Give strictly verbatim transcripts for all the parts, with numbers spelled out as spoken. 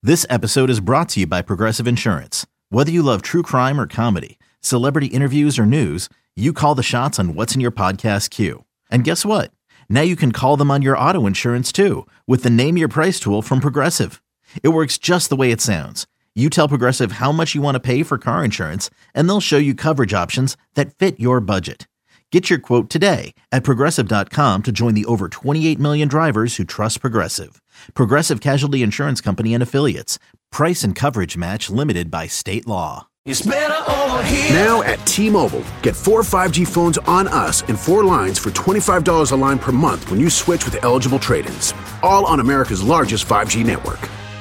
This episode is brought to you by Progressive Insurance. Whether you love true crime or comedy, celebrity interviews or news, you call the shots on what's in your podcast queue. And guess what? Now you can call them on your auto insurance too with the Name Your Price tool from Progressive. It works just the way it sounds. You tell Progressive how much you want to pay for car insurance, and they'll show you coverage options that fit your budget. Get your quote today at Progressive dot com to join the over twenty-eight million drivers who trust Progressive. Progressive Casualty Insurance Company and Affiliates. Price and coverage match limited by state law. It's better over here. Now at T-Mobile, get four five G phones on us and four lines for twenty-five dollars a line per month when you switch with eligible trade-ins. All on America's largest five G network.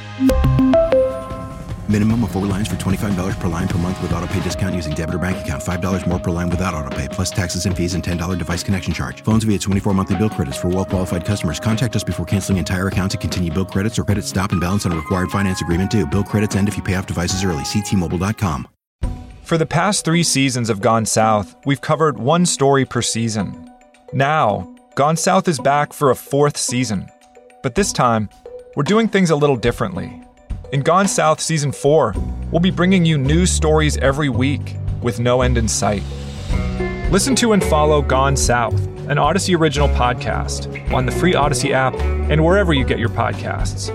Minimum of four lines for twenty-five dollars per line per month with autopay discount using debit or bank account. five dollars more per line without autopay, plus taxes and fees and ten dollars device connection charge. Phones via twenty-four monthly bill credits for well-qualified customers. Contact us before canceling entire account to continue bill credits or credit stop and balance on a required finance agreement due. Bill credits end if you pay off devices early. See T Mobile dot com. For the past three seasons of Gone South, we've covered one story per season. Now, Gone South is back for a fourth season. But this time, we're doing things a little differently. In Gone South Season four, we'll be bringing you new stories every week with no end in sight. Listen to and follow Gone South, an Odyssey original podcast, on the free Odyssey app and wherever you get your podcasts.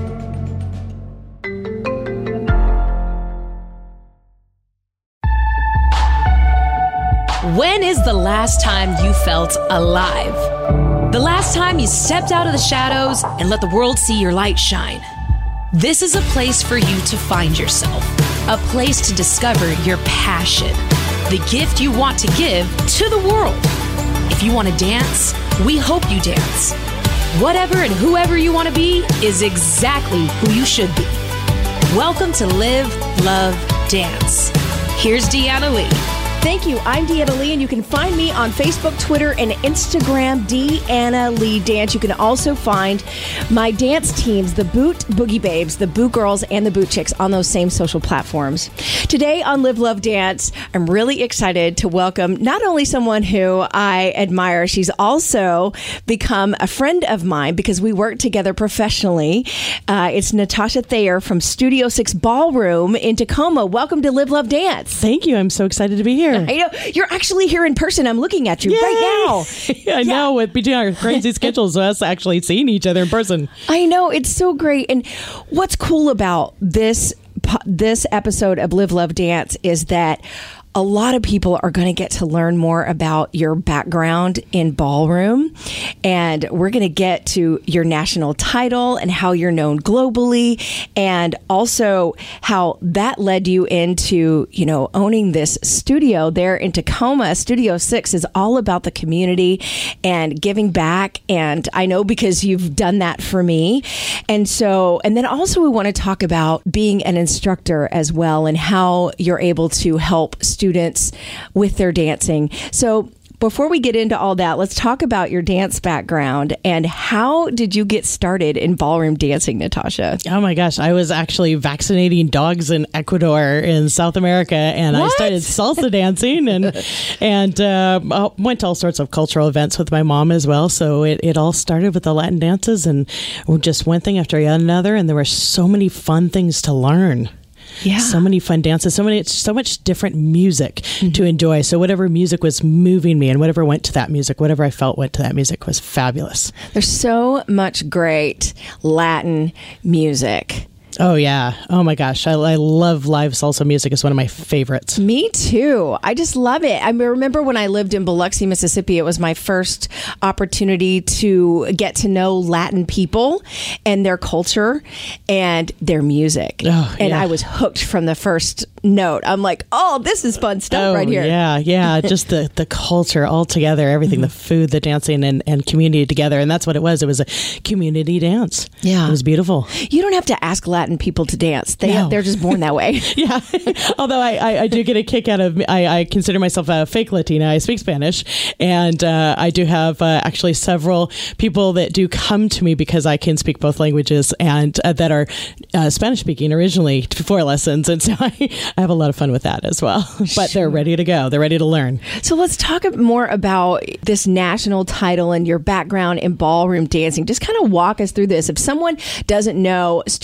When is the last time you felt alive? The last time you stepped out of the shadows and let the world see your light shine? This is a place for you to find yourself, a place to discover your passion, the gift you want to give to the world. If you want to dance, we hope you dance. Whatever and whoever you want to be is exactly who you should be. Welcome to Live, Love, Dance. Here's Deanna Lee. Thank you. I'm Deanna Lee, and you can find me on Facebook, Twitter, and Instagram, Deanna Lee Dance. You can also find my dance teams, the Boot Boogie Babes, the Boot Girls, and the Boot Chicks on those same social platforms. Today on Live, Love, Dance, I'm really excited to welcome not only someone who I admire, she's also become a friend of mine because we work together professionally. Uh, it's Natasha Thayer from Studio Six Ballroom in Tacoma. Welcome to Live, Love, Dance. Thank you. I'm so excited to be here. I know. You're actually here in person. I'm looking at you Yay! right now. I yeah. know. With between our crazy schedules, us actually seeing each other in person. I know. It's so great. And what's cool about this this episode of Live, Love, Dance is that a lot of people are going to get to learn more about your background in ballroom. And we're going to get to your national title and how you're known globally, and also how that led you into, you know, owning this studio there in Tacoma. Studio Six is all about the community and giving back. And I know because you've done that for me. And so, and then also we want to talk about being an instructor as well and how you're able to help students students with their dancing. So before we get into all that, let's talk about your dance background and how did you get started in ballroom dancing, Natasha? Oh my gosh, I was actually vaccinating dogs in Ecuador in South America, and what? I started salsa dancing and and uh, went to all sorts of cultural events with my mom as well. So it, it all started with the Latin dances and just one thing after another, and there were so many fun things to learn. Yeah. So many fun dances, so many, so much different music mm-hmm. to enjoy. So whatever music was moving me and whatever went to that music, whatever I felt went to that music was fabulous. There's so much great Latin music. Oh, yeah. Oh, my gosh. I, I love live salsa music. It's one of my favorites. Me too. I just love it. I remember when I lived in Biloxi, Mississippi, it was my first opportunity to get to know Latin people and their culture and their music. Oh, and yeah. I was hooked from the first note. I'm like, oh, this is fun stuff oh, right here. Yeah, yeah. Just the, the culture all together, everything, mm-hmm. the food, the dancing, and, and community together. And that's what it was. It was a community dance. Yeah. It was beautiful. You don't have to ask Latin people to dance. They, no. They're just born that way. Yeah. Although I, I, I do get a kick out of, I, I consider myself a fake Latina. I speak Spanish. And uh, I do have uh, actually several people that do come to me because I can speak both languages and uh, that are uh, Spanish speaking originally for lessons. And so I, I have a lot of fun with that as well. But sure. They're ready to go. They're ready to learn. So let's talk more about this national title and your background in ballroom dancing. Just kind of walk us through this. If someone doesn't know, Studio Six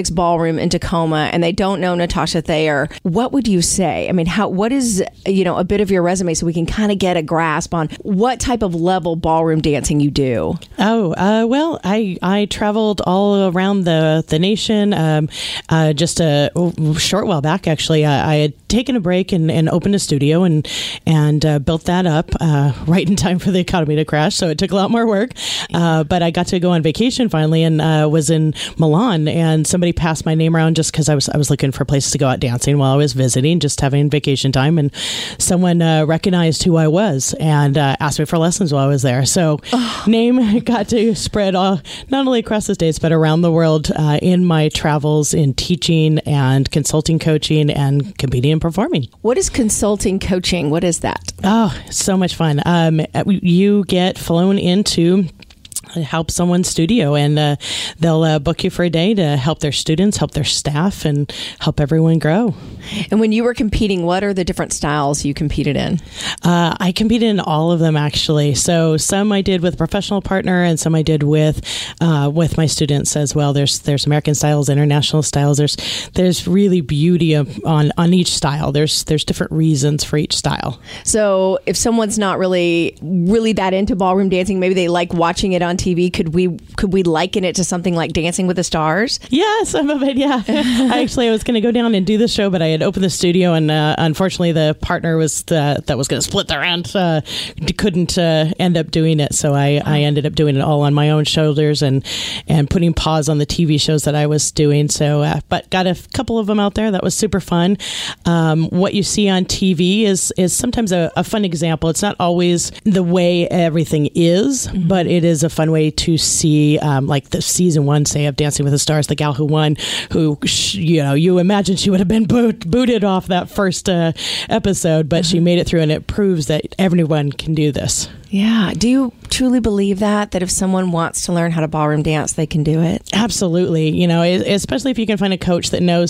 Phoenix Ballroom in Tacoma and they don't know Natasha Thayer, what would you say? I mean, how what is, you know, a bit of your resume so we can kind of get a grasp on what type of level ballroom dancing you do? Oh, uh, well, I, I traveled all around the, the nation. Um, uh, just a short while back, actually, I, I had taken a break and, and opened a studio and and uh, built that up uh, right in time for the economy to crash. So it took a lot more work. Uh, but I got to go on vacation finally and uh, was in Milan, and somebody passed my name around just because I was I was looking for places to go out dancing while I was visiting, just having vacation time. And someone uh, recognized who I was and uh, asked me for lessons while I was there. So oh. name got to spread all, not only across the States, but around the world uh, in my travels in teaching and consulting coaching and competing and performing. What is consulting coaching? What is that? Oh, so much fun. Um, you get flown into help someone's studio and uh, they'll uh, book you for a day to help their students, help their staff, and help everyone grow. And when you were competing, what are the different styles you competed in? Uh, I competed in all of them, actually. So some I did with a professional partner and some I did with uh, with my students as well. There's there's American styles, international styles. There's there's really beauty of, on, on each style. There's there's different reasons for each style. So if someone's not really really that into ballroom dancing, maybe they like watching it on T V, could we could we liken it to something like Dancing with the Stars? Yeah, some of it, yeah. I actually I was going to go down and do the show, but I had opened the studio, and uh, unfortunately the partner was the, that was going to split the rent uh, couldn't uh, end up doing it, so I, I ended up doing it all on my own shoulders and and putting pause on the T V shows that I was doing. So, uh, but got a couple of them out there. That was super fun. Um, what you see on T V is is sometimes a, a fun example. It's not always the way everything is, mm-hmm. but it is a fun way to see, um, like the season one, say, of Dancing with the Stars, the gal who won, who, you know, you imagine she would have been boot, booted off that first uh, episode, but mm-hmm. she made it through, and it proves that everyone can do this. Yeah. Do you truly believe that, that if someone wants to learn how to ballroom dance, they can do it? Absolutely. You know, especially if you can find a coach that knows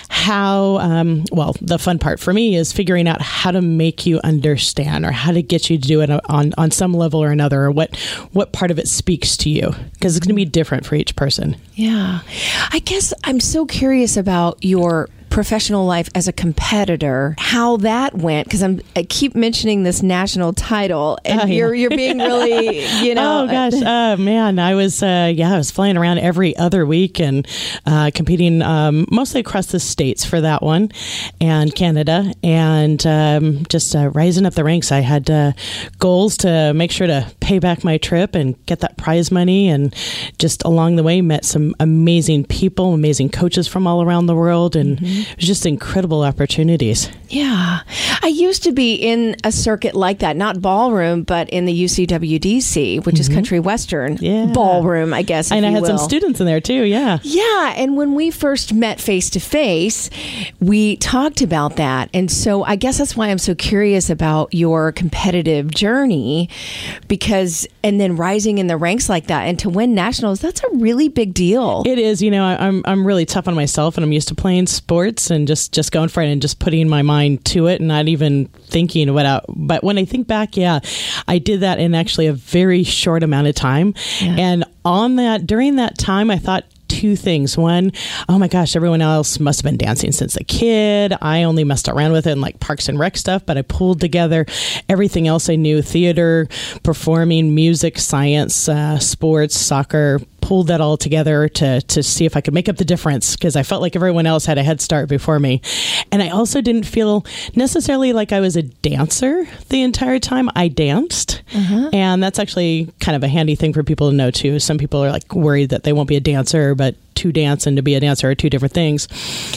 how, um, well, the fun part for me is figuring out how to make you understand or how to get you to do it on, on some level or another, or what, what part of it speaks to you, because it's going to be different for each person. Yeah. I guess I'm so curious about your professional life as a competitor, how that went, because I'm I keep mentioning this national title, and oh, yeah. you're you're being really, you know. Oh gosh, uh, man, I was uh, yeah, I was flying around every other week and uh, competing um, mostly across the States for that one, and Canada, and um, just uh, rising up the ranks. I had uh, goals to make sure to pay back my trip and get that prize money, and just along the way met some amazing people, amazing coaches from all around the world, and mm-hmm. it was just incredible opportunities. Yeah. I used to be in a circuit like that, not ballroom, but in the U C W D C, which mm-hmm. is country western yeah. ballroom, I guess. And I had will. some students in there too, yeah. Yeah. And when we first met face to face, we talked about that. And so I guess that's why I'm so curious about your competitive journey, because, and then rising in the ranks like that and to win nationals, that's a really big deal. It is. You know, I, I'm, I'm really tough on myself, and I'm used to playing sports and just, just going for it and just putting my mind to it and not even thinking what out. But when I think back, yeah, I did that in actually a very short amount of time. Yeah. And on that, during that time, I thought two things. One, oh my gosh, everyone else must have been dancing since a kid. I only messed around with it in like Parks and Rec stuff, but I pulled together everything else I knew: theater, performing, music, science, uh, sports, soccer, pulled that all together to to see if I could make up the difference, because I felt like everyone else had a head start before me. And I also didn't feel necessarily like I was a dancer the entire time. I danced. Uh-huh. And that's actually kind of a handy thing for people to know too. Some people are like worried that they won't be a dancer, but to dance and to be a dancer are two different things.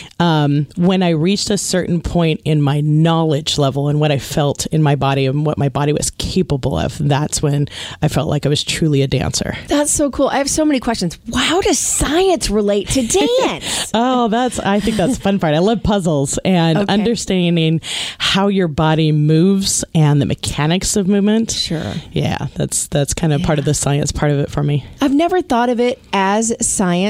Um, when I reached a certain point in my knowledge level and what I felt in my body and what my body was capable of, that's when I felt like I was truly a dancer. That's so cool. I have so many questions. How does science relate to dance? Oh, that's, I think that's the fun part. I love puzzles and okay. understanding how your body moves and the mechanics of movement. Sure. Yeah, that's, that's kind of yeah. part of the science part of it for me. I've never thought of it as science,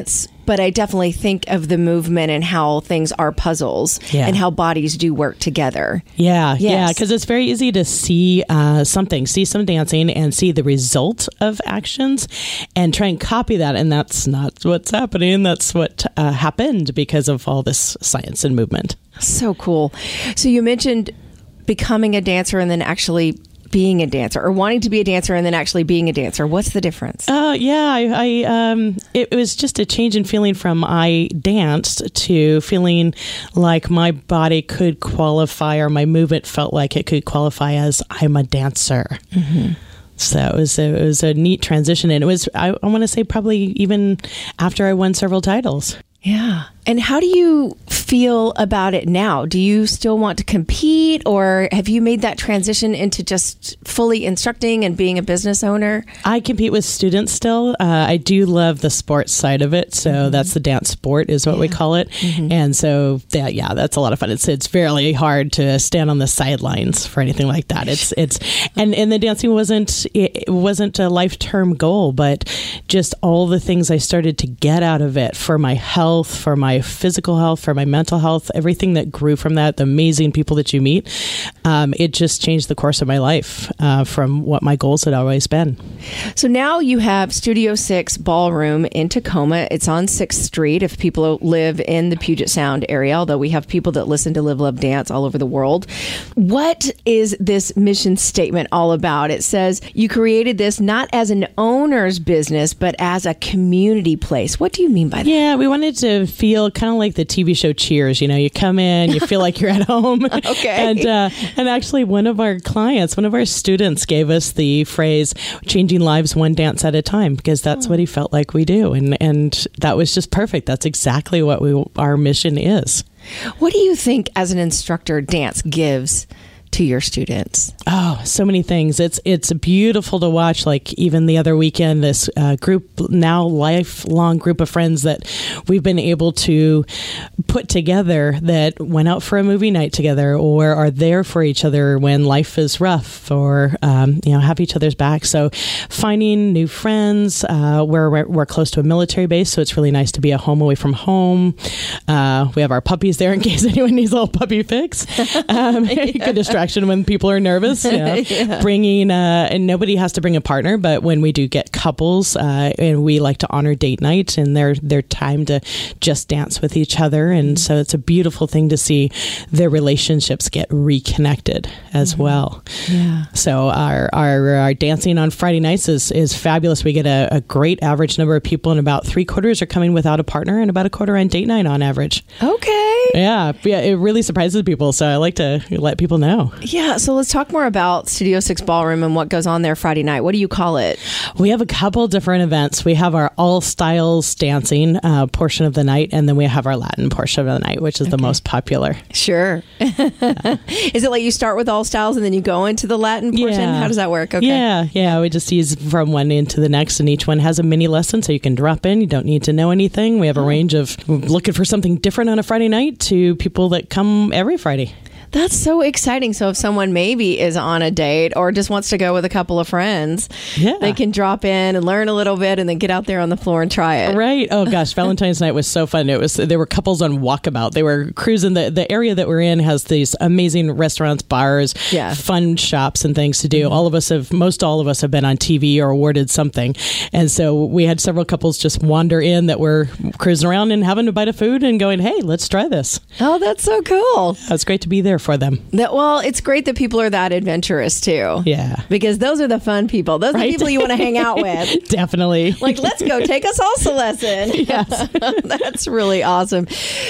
but I definitely think of the movement and how things are puzzles Yeah. and how bodies do work together. Yeah, Yes. yeah, because it's very easy to see uh, something, see some dancing and see the result of actions and try and copy that. And that's not what's happening. That's what uh, happened because of all this science and movement. So cool. So you mentioned becoming a dancer and then actually being a dancer, or wanting to be a dancer and then actually being a dancer. What's the difference? Uh, yeah, I, I um, it was just a change in feeling from I danced to feeling like my body could qualify, or my movement felt like it could qualify as I'm a dancer. Mm-hmm. So it was, a, it was a neat transition. And it was, I, I want to say, probably even after I won several titles. Yeah. And how do you feel about it now? Do you still want to compete, or have you made that transition into just fully instructing and being a business owner? I compete with students still. Uh, I do love the sports side of it. So mm-hmm. that's the dance sport is what yeah. we call it. Mm-hmm. And so that, yeah, that's a lot of fun. It's it's fairly hard to stand on the sidelines for anything like that. It's it's and, and the dancing wasn't it wasn't a life-term goal, but just all the things I started to get out of it for my health, for my physical health, for my mental health, everything that grew from that, the amazing people that you meet, um, it just changed the course of my life uh, from what my goals had always been. So now you have Studio Six Ballroom in Tacoma. It's on sixth Street if people live in the Puget Sound area, although we have people that listen to Live, Love, Dance all over the world. What is this mission statement all about? It says you created this not as an owner's business, but as a community place. What do you mean by that? Yeah, we wanted to feel kind of like the T V show Cheers. You know, you come in, you feel like you're at home. Okay. And uh, and actually, one of our clients, one of our students, gave us the phrase "changing lives one dance at a time" because that's oh. what he felt like we do, and and that was just perfect. That's exactly what we our mission is. What do you think, as an instructor, dance gives to your students? Oh, so many things. It's it's beautiful to watch. Like even the other weekend, this uh, group, now lifelong group of friends that we've been able to put together that went out for a movie night together, or are there for each other when life is rough, or um, you know, have each other's back. So finding new friends. Uh, we're, we're we're close to a military base, so it's really nice to be a home away from home. Uh, we have our puppies there in case anyone needs a little puppy fix. Um, yeah. Good distraction when people are nervous. You know, yeah. Bringing, uh, and nobody has to bring a partner, but when we do get couples, uh, and we like to honor date night and their their time to just dance with each other, and so it's a beautiful thing to see their relationships get reconnected as mm-hmm. well. Yeah. So our, our our dancing on Friday nights is is fabulous. We get a, a great average number of people, and about three quarters are coming without a partner, and about a quarter on date night on average. Okay. Yeah, yeah, it really surprises people. So I like to let people know. Yeah, so let's talk more about Studio Six Ballroom and what goes on there Friday night. What do you call it? We have a couple different events. We have our all styles dancing uh, portion of the night, and then we have our Latin portion of the night, which is okay. the most popular. Sure. Yeah. Is it like you start with all styles and then you go into the Latin portion? Yeah. How does that work? Okay. Yeah, yeah. We just use from one into the next, and each one has a mini lesson, so you can drop in. You don't need to know anything. We have a range of looking for something different on a Friday night to people that come every Friday. That's so exciting. So if someone maybe is on a date or just wants to go with a couple of friends, yeah. they can drop in and learn a little bit and then get out there on the floor and try it. Right. Oh gosh, Valentine's night was so fun. It was there were couples on Walkabout. They were cruising. The, the area that we're in has these amazing restaurants, bars, yeah. fun shops and things to do. Mm-hmm. All of us have, most all of us have been on T V or awarded something. And so we had several couples just wander in that were cruising around and having a bite of food and going, hey, let's try this. Oh, that's so cool. It's great to be there for them. That, well, it's great that people are that adventurous too. Yeah. Because those are the fun people. Those right? are the people you want to hang out with. Definitely. Like, let's go take a salsa lesson. Yes. That's really awesome.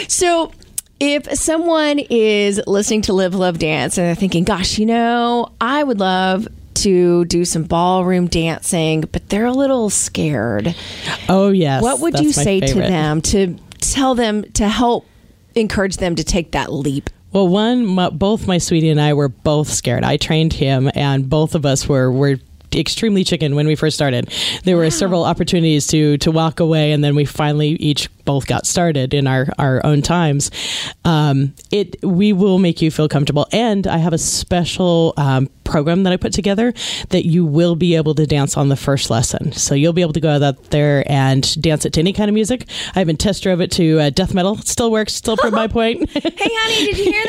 So if someone is listening to Live, Love, Dance and they're thinking, gosh, you know, I would love to do some ballroom dancing, but they're a little scared. Oh, yes. What would That's you say favorite. to them to tell them, to help encourage them to take that leap? Well, one, my, both my sweetie and I were both scared. I trained him, and both of us were were extremely chicken when we first started. There were wow. several opportunities to to walk away, and then we finally each both got started in our, our own times, um, it we will make you feel comfortable. And I have a special um, program that I put together that you will be able to dance on the first lesson. So you'll be able to go out there and dance it to any kind of music. I even test drove it to uh, death metal. It still works. Still proved my point. Hey, honey, did you hear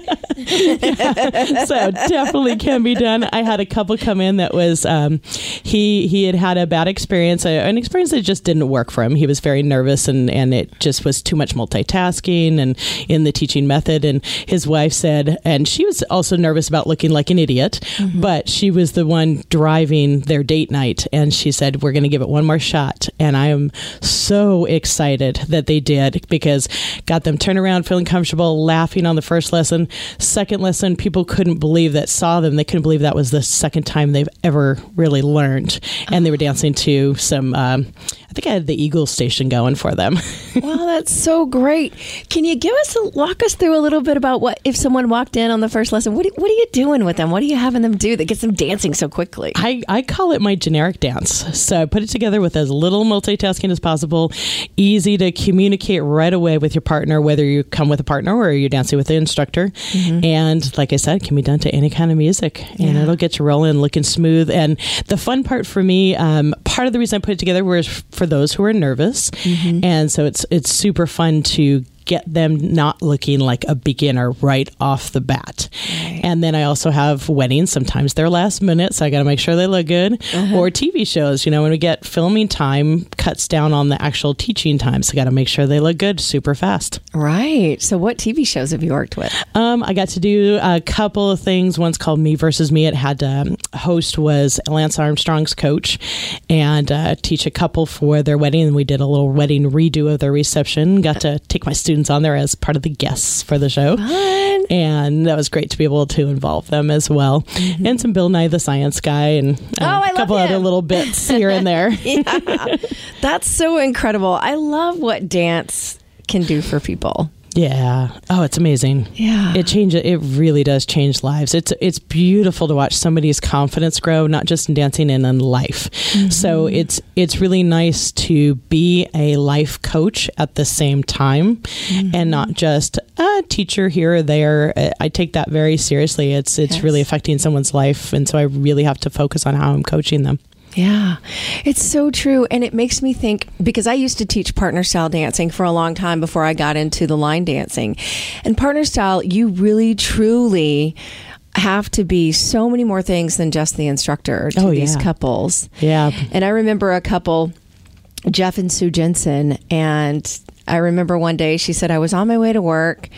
that? Yeah, so definitely can be done. I had a couple come in that was um, he he had had a bad experience, a, an experience that just didn't work for him. He was very nervous, and and it just was too much multitasking and in the teaching method. And his wife said, and she was also nervous about looking like an idiot, mm-hmm. but she was the one driving their date night, and she said, we're going to give it one more shot. And I am so excited that they did, because got them turned around feeling comfortable, laughing on the first lesson. Second lesson, people couldn't believe that, saw them, they couldn't believe that was the second time they've ever really learned. And they were dancing to some, um, I think I had the Eagle Station going for them. Wow, that's so great. Can you give us, a, walk us through a little bit about what, if someone walked in on the first lesson, what, what are you doing with them? What are you having them do that gets them dancing so quickly? I, I call it my generic dance. So I put it together with as little multitasking as possible, easy to communicate right away with your partner, whether you come with a partner or you're dancing with the instructor. Mm-hmm. And like I said, it can be done to any kind of music, and yeah. it'll get you rolling, looking smooth. And the fun part for me, um, part of the reason I put it together was for those who are nervous. Mm-hmm. And so it's it's super fun to get them not looking like a beginner right off the bat. Right. And then I also have weddings. Sometimes they're last minute, so I got to make sure they look good. Uh-huh. Or T V shows, you know, when we get filming time cuts down on the actual teaching time, so I got to make sure they look good super fast. Right. So what T V shows have you worked with? Um, I got to do a couple of things. One's called Me Versus Me. It had um, host was Lance Armstrong's coach, and uh, teach a couple for their wedding. And we did a little wedding redo of their reception. Got to take my students on there as part of the guests for the show. Fun. And that was great to be able to involve them as well. Mm-hmm. And some Bill Nye the Science Guy, and uh, oh, a couple other little bits here and there. Yeah. That's so incredible. I love what dance can do for people. Yeah. Oh, it's amazing. Yeah. It changes. It really does change lives. It's it's beautiful to watch somebody's confidence grow, not just in dancing and in life. Mm-hmm. So it's it's really nice to be a life coach at the same time, mm-hmm. and not just a teacher here or there. I take that very seriously. It's it's yes. really affecting someone's life, and so I really have to focus on how I'm coaching them. Yeah, it's so true. And it makes me think, because I used to teach partner style dancing for a long time before I got into the line dancing. And partner style, you really, truly have to be so many more things than just the instructor to oh, these yeah. couples. Yeah. And I remember a couple, Jeff and Sue Jensen, and I remember one day she said, I was on my way to work,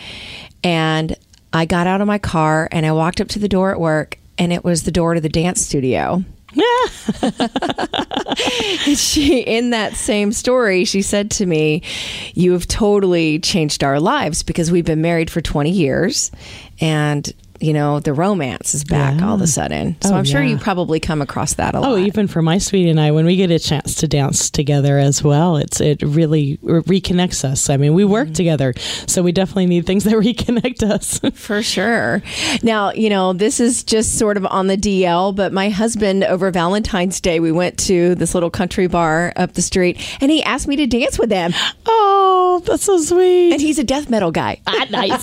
and I got out of my car and I walked up to the door at work, and it was the door to the dance studio. She, in that same story, she said to me, you have totally changed our lives, because we've been married for twenty years, and you know, the romance is back yeah. all of a sudden. So oh, I'm sure yeah. you probably come across that a lot. Oh, even for my sweetie and I, when we get a chance to dance together as well, it's it really reconnects us. I mean, we work mm-hmm. together, so we definitely need things that reconnect us. For sure. Now, you know, this is just sort of on the D L, but my husband, over Valentine's Day, we went to this little country bar up the street, and he asked me to dance with him. Oh, that's so sweet. And he's a death metal guy. Ah, nice.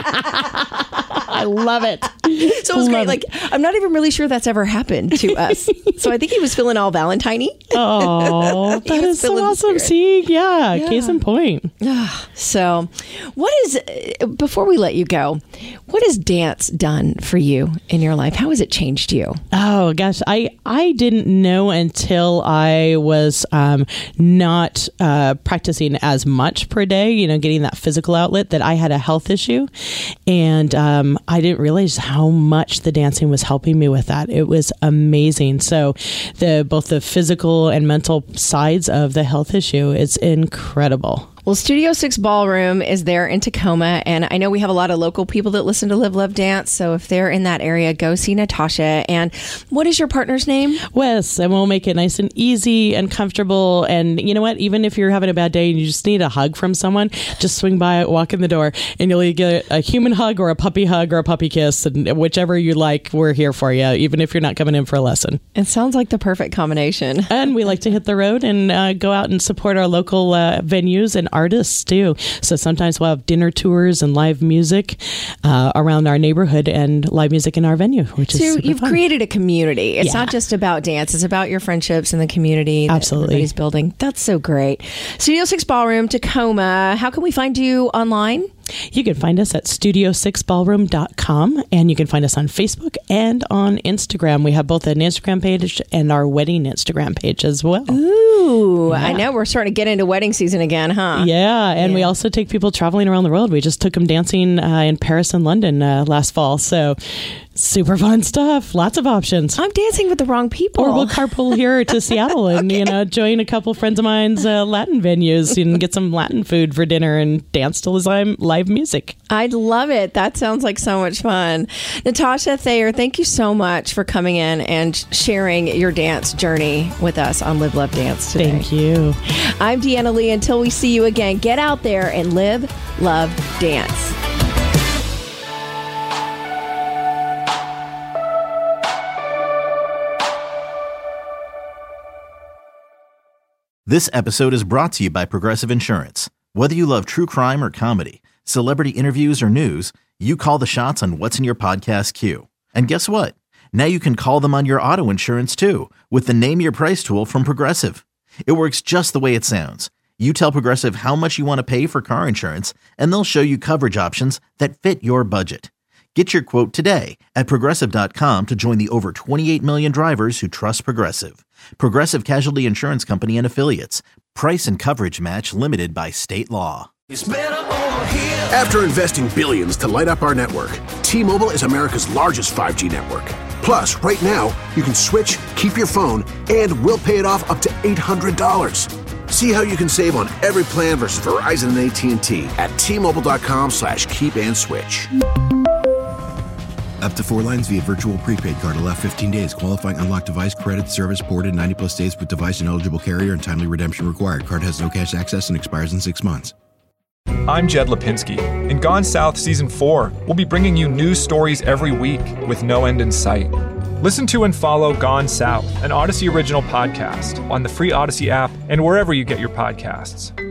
I love it. So it was love great. Like, I'm not even really sure that's ever happened to us. So I think he was feeling all Valentine-y. Oh, that is so awesome. See, yeah, yeah, case in point. So what is, before we let you go, what has dance done for you in your life? How has it changed you? Oh, gosh. I, I didn't know until I was um, not uh, practicing as much per day, you know, getting that physical outlet, that I had a health issue. And um, I didn't realize how much the dancing was helping me with that. It was amazing. So the both the physical and mental sides of the health issue, it's incredible. Well, Studio Six Ballroom is there in Tacoma, and I know we have a lot of local people that listen to Live, Love, Dance, so if they're in that area, go see Natasha. And what is your partner's name? Wes, and we'll make it nice and easy and comfortable. And you know what? Even if you're having a bad day and you just need a hug from someone, just swing by, walk in the door, and you'll get a human hug or a puppy hug or a puppy kiss, and whichever you like, we're here for you, even if you're not coming in for a lesson. It sounds like the perfect combination. And we like to hit the road and uh, go out and support our local uh, venues and artists too. So sometimes we'll have dinner tours and live music uh, around our neighborhood and live music in our venue, which so is super you've fun. created a community. It's Yeah. not just about dance. It's about your friendships and the community that Absolutely. everybody's building. That's so great. Studio Six Ballroom, Tacoma. How can we find you online? You can find us at studio six ballroom dot com, and you can find us on Facebook and on Instagram. We have both an Instagram page and our wedding Instagram page as well. Ooh, Yeah. I know we're starting to get into wedding season again, huh? Yeah, and Yeah. we also take people traveling around the world. We just took them dancing uh, in Paris and London uh, last fall. So super fun stuff. Lots of options. I'm dancing with the wrong people. Or we'll carpool here to Seattle and, you know, join a couple friends of mine's uh, Latin venues and get some Latin food for dinner and dance to live live music. I'd love it. That sounds like so much fun. Natasha Thayer, thank you so much for coming in and sharing your dance journey with us on Live, Love, Dance today. Thank you. I'm Deanna Lee. Until we see you again, get out there and live, love, dance. This episode is brought to you by Progressive Insurance. Whether you love true crime or comedy, celebrity interviews or news, you call the shots on what's in your podcast queue. And guess what? Now you can call them on your auto insurance too with the Name Your Price tool from Progressive. It works just the way it sounds. You tell Progressive how much you want to pay for car insurance, and they'll show you coverage options that fit your budget. Get your quote today at progressive dot com to join the over twenty-eight million drivers who trust Progressive. Progressive Casualty Insurance Company and Affiliates. Price and coverage match limited by state law. After investing billions to light up our network, T-Mobile is America's largest five G network. Plus, right now, you can switch, keep your phone, and we'll pay it off up to eight hundred dollars. See how you can save on every plan versus Verizon and A T and T at T Mobile dot com slash keep and switch. Up to four lines via virtual prepaid card. Allow fifteen days. Qualifying unlocked device credit service ported ninety plus days with device and eligible carrier and timely redemption required. Card has no cash access and expires in six months. I'm Jed Lipinski. In Gone South Season four, we'll be bringing you news stories every week with no end in sight. Listen to and follow Gone South, an Odyssey original podcast, on the free Odyssey app and wherever you get your podcasts.